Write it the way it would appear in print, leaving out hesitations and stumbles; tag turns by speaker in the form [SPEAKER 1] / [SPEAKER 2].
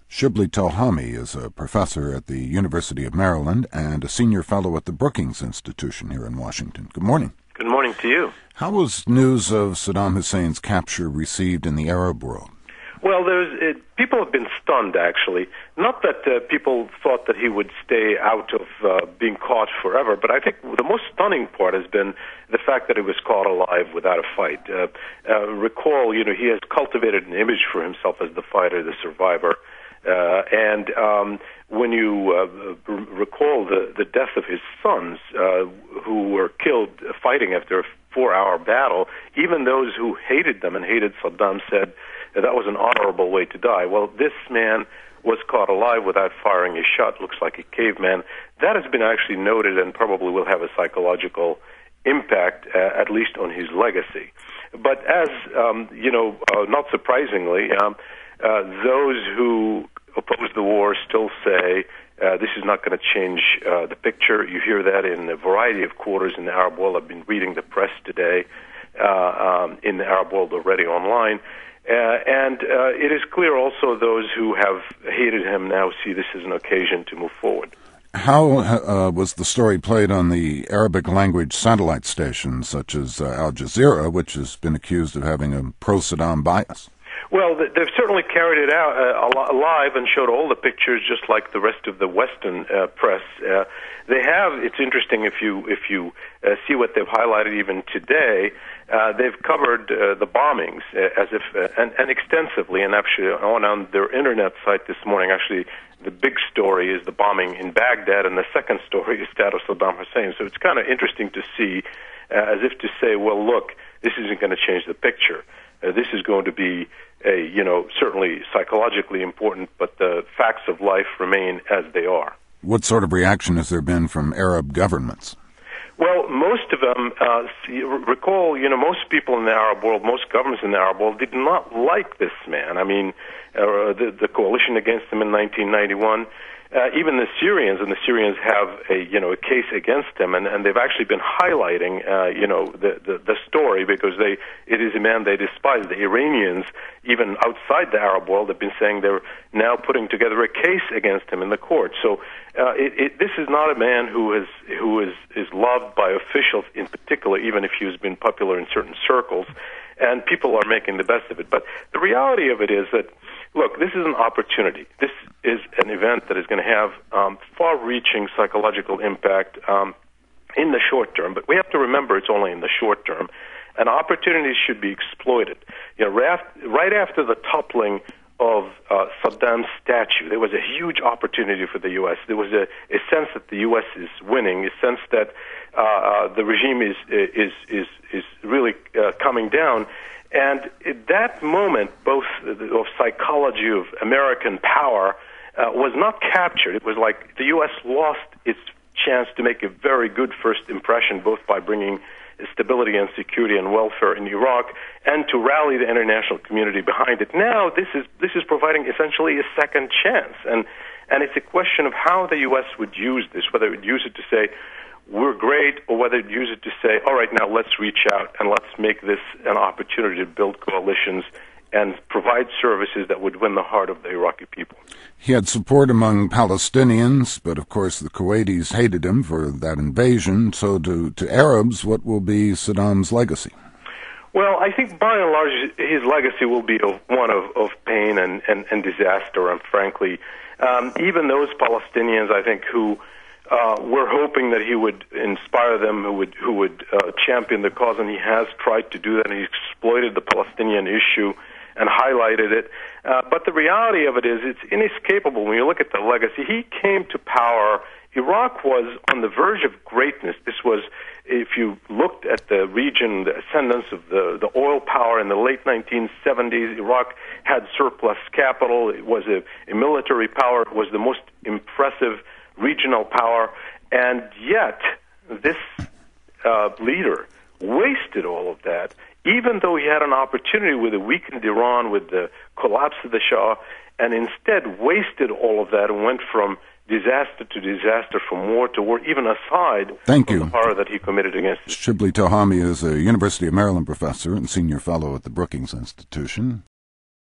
[SPEAKER 1] Shibli Tohami is a professor at the University of Maryland and a senior fellow at the Brookings Institution here in Washington. Good morning.
[SPEAKER 2] Good morning to you.
[SPEAKER 1] How was news of Saddam Hussein's capture received in the Arab world?
[SPEAKER 2] Well, people have been stunned, actually. Not that people thought that he would stay out of being caught forever, but I think the most stunning part has been the fact that he was caught alive without a fight. Recall, he has cultivated an image for himself as the fighter, the survivor. When you recall the death of his sons, who were killed fighting after a 4-hour battle, even those who hated them and hated Saddam said that was an honorable way to die. Well, this man was caught alive without firing a shot, looks like a caveman. That has been actually noted and probably will have a psychological impact, at least on his legacy. But as, not surprisingly, those who oppose the war still say this is not going to change the picture. You hear that in a variety of quarters in the Arab world. I've been reading the press today in the Arab world already online. And it is clear also those who have hated him now see this as an occasion to move forward.
[SPEAKER 1] How was the story played on the Arabic language satellite stations such as Al Jazeera, which has been accused of having a pro-Saddam bias?
[SPEAKER 2] Well, they've certainly carried it out live and showed all the pictures, just like the rest of the Western press. They have. It's interesting if you see what they've highlighted even today. They've covered the bombings as if and extensively, and actually on their internet site this morning. Actually, the big story is the bombing in Baghdad, and the second story is that of Saddam Hussein. So it's kind of interesting to see, as if to say, well, look, this isn't going to change the picture. This is going to be certainly psychologically important, but the facts of life remain as they are.
[SPEAKER 1] What sort of reaction has there been from Arab governments?
[SPEAKER 2] Well, most of them, recall, most people in the Arab world, most governments in the Arab world did not like this man. I mean, the coalition against him in 1991, even the Syrians have a case against him, and they've actually been highlighting, the story because it is a man they despise. The Iranians, even outside the Arab world, have been saying they're now putting together a case against him in the court. So this is not a man who is loved by officials in particular, even if he has been popular in certain circles, and people are making the best of it. But the reality of it is that, look, this is an opportunity. This is an event that is going to have far-reaching psychological impact in the short term. But we have to remember it's only in the short term, and opportunities should be exploited. Right after the toppling of Saddam's statue, there was a huge opportunity for the U.S. There was a sense that the U.S. is winning, a sense that the regime is really coming down. And at that moment, both of psychology of American power was not captured. It was like the U.S. lost its chance to make a very good first impression, both by bringing stability and security and welfare in Iraq, and to rally the international community behind it. Now, this is providing essentially a second chance, and it's a question of how the U.S. would use this, whether it would use it to say, we're great, or whether it use it to say, all right, now let's reach out and let's make this an opportunity to build coalitions and provide services that would win the heart of the Iraqi people.
[SPEAKER 1] He had support among Palestinians, but of course the Kuwaitis hated him for that invasion. So to Arabs, what will be Saddam's legacy?
[SPEAKER 2] Well, I think by and large his legacy will be one of pain and disaster, and frankly, even those Palestinians, I think, who we're hoping that he would inspire them, who would champion the cause, and he has tried to do that, and he exploited the Palestinian issue and highlighted it. But the reality of it is it's inescapable when you look at the legacy. He came to power. Iraq was on the verge of greatness. This was, if you looked at the region, the ascendance of the oil power in the late 1970s, Iraq had surplus capital. It was a military power. It was the most impressive regional power, and yet this leader wasted all of that, even though he had an opportunity with a weakened Iran, with the collapse of the Shah, and instead wasted all of that and went from disaster to disaster, from war to war, even aside from the horror that he committed against it.
[SPEAKER 1] Shibli Tohami is a University of Maryland professor and senior fellow at the Brookings Institution.